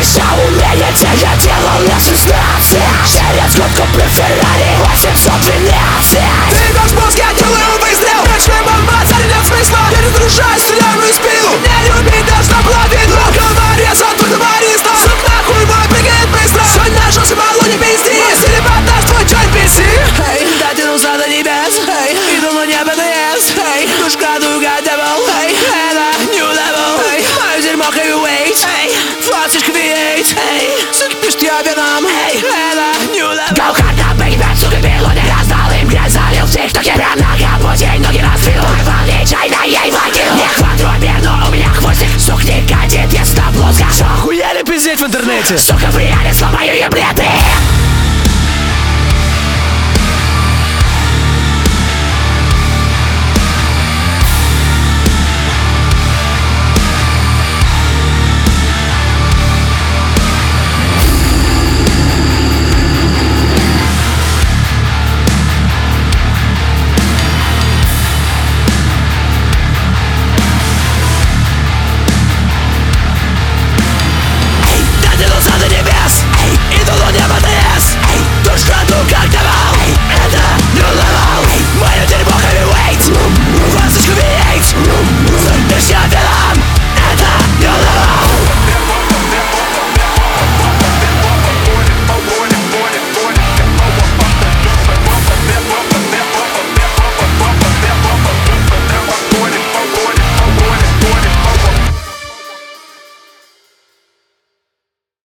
Умеете, я делал на 16. Через гудку при Феррари 812. Ты идешь в мозг, я делаю выстрел. Ночная бомба, царь нет смысла. Перезаряжаю, стреляю в спину. Не любить должна половину. Говори, золотой товариство. Сук нахуй, мой прыгает быстро. Сегодня нашелся, мало не пизди. Если подашь твой джойнт писи. Эй, дотянулся до небес. Эй, иду на небо наезд. Эй, душ кладу, гадабл. Эй, это new level. Эй, мое дерьмо heavyweight. Эй, флоточка V8. Эй, суки пишут, я Веном. Эй, это new level. Go hard, на бэйбэт, сука, белу не раздал им грязь, залил в тиктоке. Прям на капоте, ноги разбил. Порвали чай, да ей влагил. Не квадробер, но у меня хвостик. Сук не катит, если плоско. Охуели пиздеть в интернете. Сука, в реале сломаю еб.